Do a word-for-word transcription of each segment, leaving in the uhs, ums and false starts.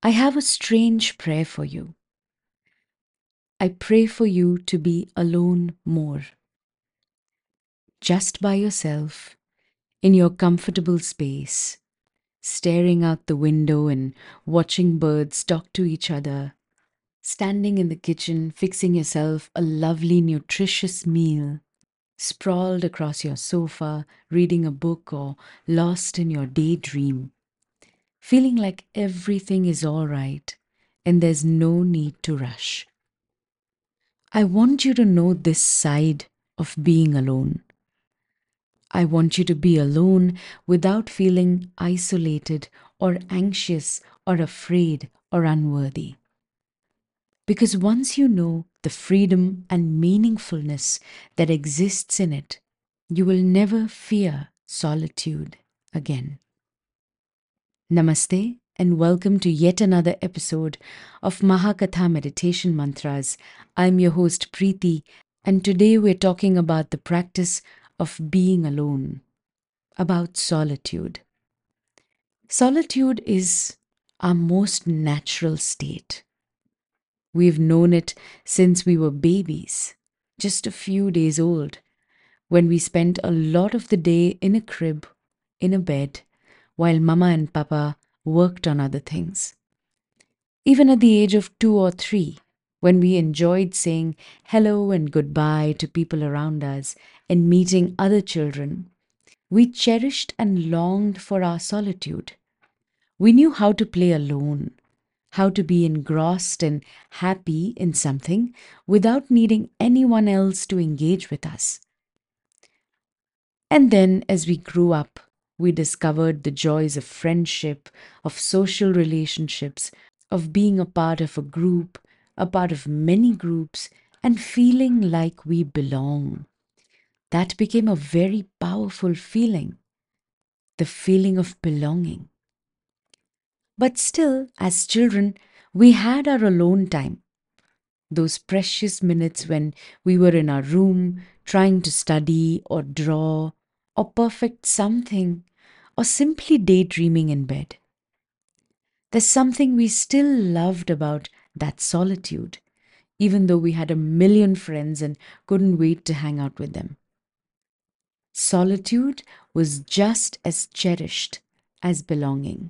I have a strange prayer for you. I pray for you to be alone more, just by yourself, in your comfortable space, staring out the window and watching birds talk to each other, standing in the kitchen, fixing yourself a lovely, nutritious meal, sprawled across your sofa, reading a book or lost in your daydream, feeling like everything is all right and there's no need to rush. I want you to know this side of being alone. I want you to be alone without feeling isolated or anxious or afraid or unworthy. Because once you know the freedom and meaningfulness that exists in it, you will never fear solitude again. Namaste and welcome to yet another episode of Mahakatha Meditation Mantras. I'm your host Preeti, and today we're talking about the practice of being alone, about solitude. Solitude is our most natural state. We've known it since we were babies, just a few days old, when we spent a lot of the day in a crib, in a bed, while Mama and Papa worked on other things. Even at the age of two or three, when we enjoyed saying hello and goodbye to people around us and meeting other children, we cherished and longed for our solitude. We knew how to play alone, how to be engrossed and happy in something without needing anyone else to engage with us. And then, as we grew up, we discovered the joys of friendship, of social relationships, of being a part of a group, a part of many groups, and feeling like we belong. That became a very powerful feeling, the feeling of belonging. But still, as children, we had our alone time. Those precious minutes when we were in our room trying to study or draw or perfect something or simply daydreaming in bed. There's something we still loved about that solitude, even though we had a million friends and couldn't wait to hang out with them. Solitude was just as cherished as belonging.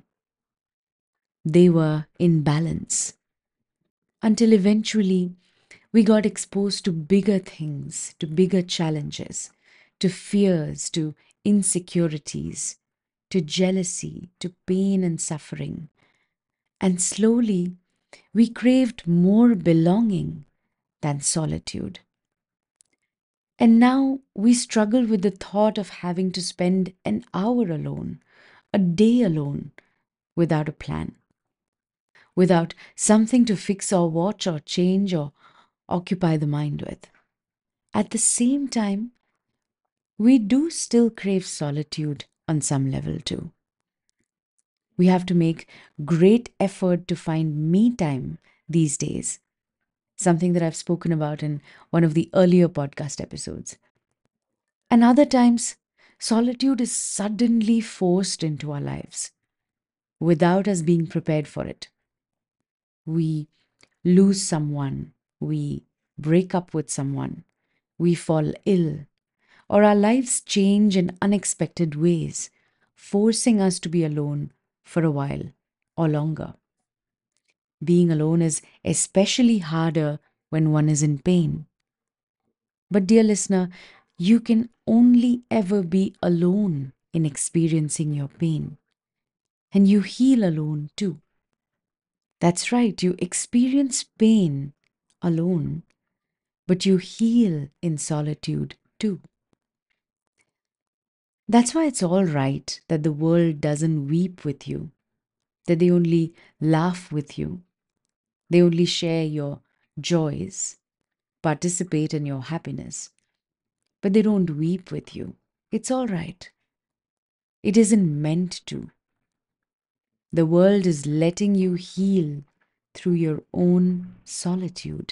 They were in balance until eventually we got exposed to bigger things, to bigger challenges, to fears, to insecurities, to jealousy, to pain and suffering. And slowly, we craved more belonging than solitude. And now we struggle with the thought of having to spend an hour alone, a day alone, without a plan, without something to fix or watch or change or occupy the mind with. At the same time, we do still crave solitude on some level too. We have to make great effort to find me time these days, something that I've spoken about in one of the earlier podcast episodes. And other times, solitude is suddenly forced into our lives without us being prepared for it. We lose someone, we break up with someone, we fall ill, or our lives change in unexpected ways, forcing us to be alone for a while or longer. Being alone is especially harder when one is in pain. But, dear listener, you can only ever be alone in experiencing your pain. And you heal alone too. That's right, you experience pain alone, but you heal in solitude too. That's why it's all right that the world doesn't weep with you, that they only laugh with you, they only share your joys, participate in your happiness, but they don't weep with you. It's all right. It isn't meant to. The world is letting you heal through your own solitude.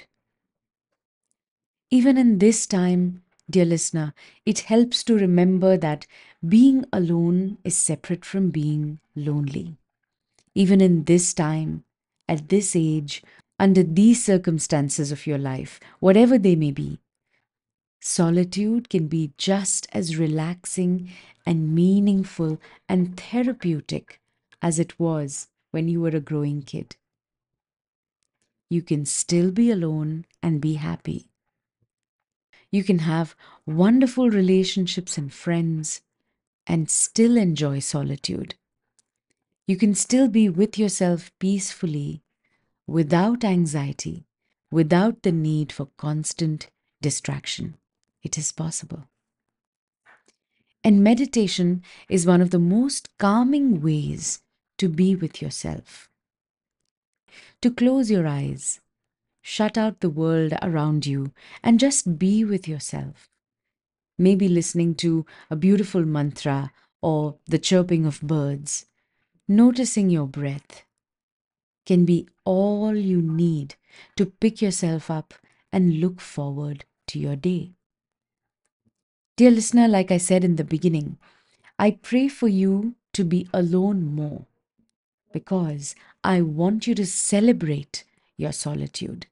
Even in this time, dear listener, it helps to remember that being alone is separate from being lonely. Even in this time, at this age, under these circumstances of your life, whatever they may be, solitude can be just as relaxing and meaningful and therapeutic as it was when you were a growing kid. You can still be alone and be happy. You can have wonderful relationships and friends and still enjoy solitude. You can still be with yourself peacefully, without anxiety, without the need for constant distraction. It is possible. And meditation is one of the most calming ways to be with yourself. To close your eyes, shut out the world around you, and just be with yourself. Maybe listening to a beautiful mantra or the chirping of birds, noticing your breath can be all you need to pick yourself up and look forward to your day. Dear listener, like I said in the beginning, I pray for you to be alone more because I want you to celebrate your solitude.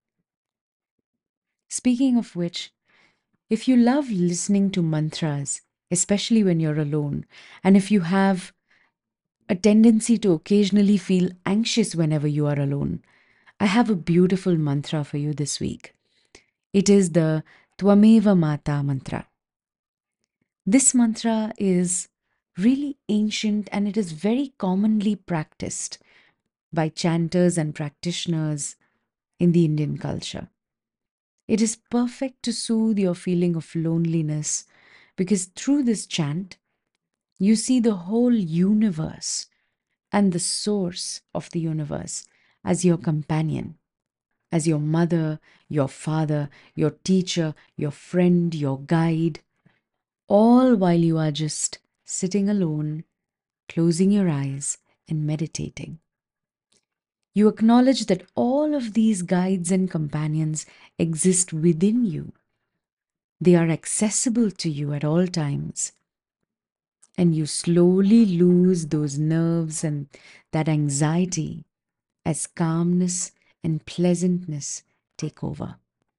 Speaking of which, if you love listening to mantras, especially when you're alone, and if you have a tendency to occasionally feel anxious whenever you are alone, I have a beautiful mantra for you this week. It is the Tvameva Mata mantra. This mantra is really ancient and it is very commonly practiced by chanters and practitioners in the Indian culture. It is perfect to soothe your feeling of loneliness because through this chant, you see the whole universe and the source of the universe as your companion, as your mother, your father, your teacher, your friend, your guide, all while you are just sitting alone, closing your eyes and meditating. You acknowledge that all of these guides and companions exist within you. They are accessible to you at all times. And you slowly lose those nerves and that anxiety as calmness and pleasantness take over.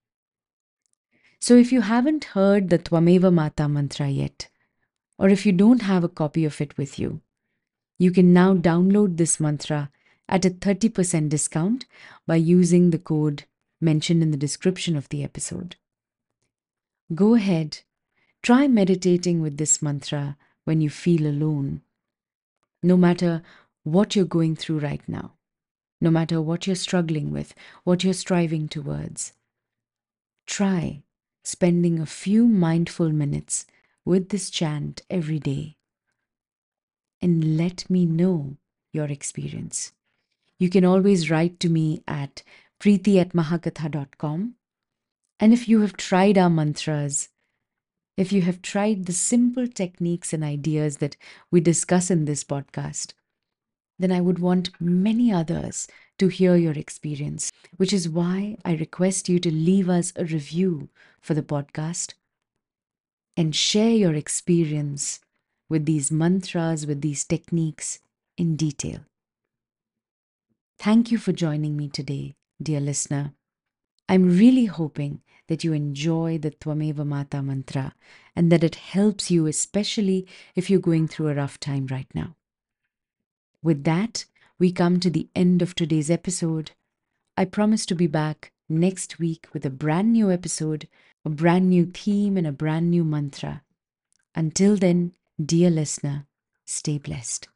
So if you haven't heard the Tvameva Mata mantra yet, or if you don't have a copy of it with you, you can now download this mantra at a thirty percent discount by using the code mentioned in the description of the episode. Go ahead, try meditating with this mantra when you feel alone, no matter what you're going through right now, no matter what you're struggling with, what you're striving towards. Try spending a few mindful minutes with this chant every day and let me know your experience. You can always write to me at preeti at mahakatha dot com. And if you have tried our mantras, if you have tried the simple techniques and ideas that we discuss in this podcast, then I would want many others to hear your experience, which is why I request you to leave us a review for the podcast and share your experience with these mantras, with these techniques in detail. Thank you for joining me today, dear listener. I'm really hoping that you enjoy the Tvameva Mata mantra and that it helps you, especially if you're going through a rough time right now. With that, we come to the end of today's episode. I promise to be back next week with a brand new episode, a brand new theme, and a brand new mantra. Until then, dear listener, stay blessed.